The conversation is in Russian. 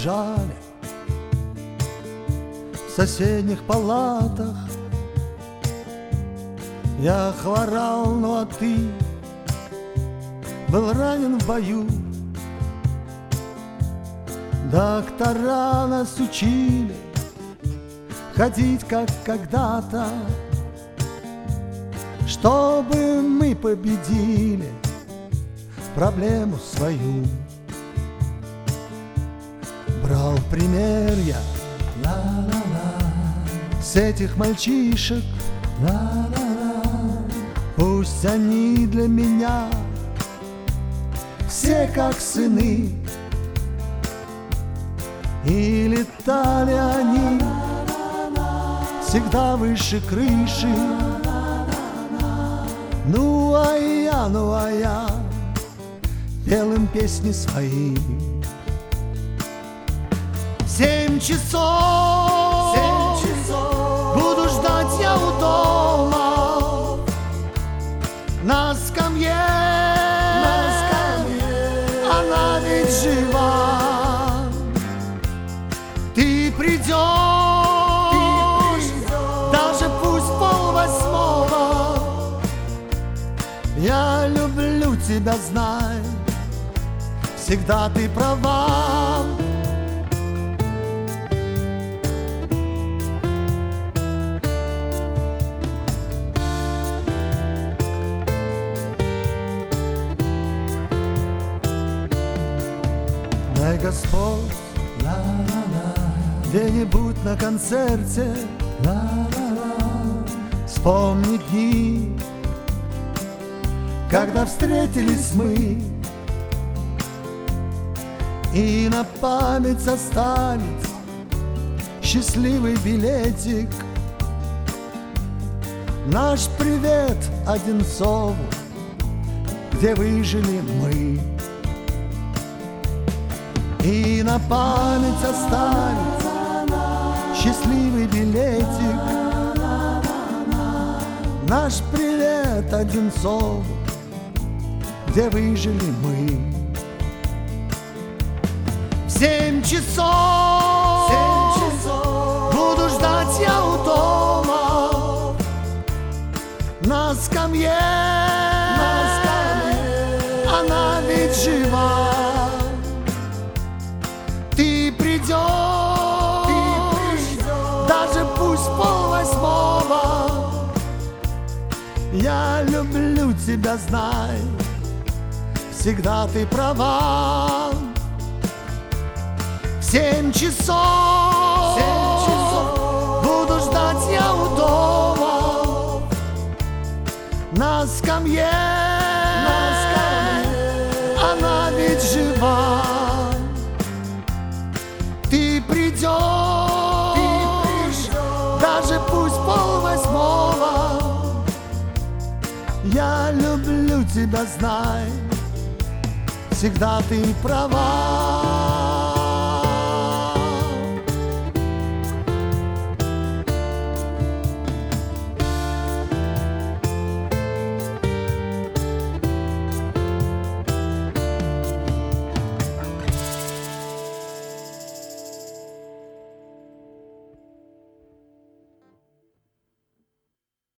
лежали в соседних палатах. Я хворал, ну а ты был ранен в бою. Доктора нас учили ходить, как когда-то, чтобы мы победили проблему свою. Брал пример я с этих мальчишек, пусть они для меня все как сыны. И летали они всегда выше крыши. Ну а я пел им песни свои. 7 часов буду ждать я у дома на скамье, она ведь жива. Ты придешь, даже пусть 7:30. Я люблю тебя, знай, всегда ты права. Дай Господь где-нибудь на концерте вспомни дни, когда встретились мы, и на память оставить счастливый билетик. Наш привет Одинцову, где выжили мы. И на память оставить счастливый билетик. Наш привет Одинцову, где выжили мы. В 7 часов буду ждать я у дома на скамье, она ведь жива. Ты придешь, даже пусть 7:30. Я люблю тебя, знай, всегда ты права. В 7 часов буду ждать я у дома на скамье, она ведь жива. Ты придешь, даже пусть 7:30. Я люблю тебя, знай, всегда ты права.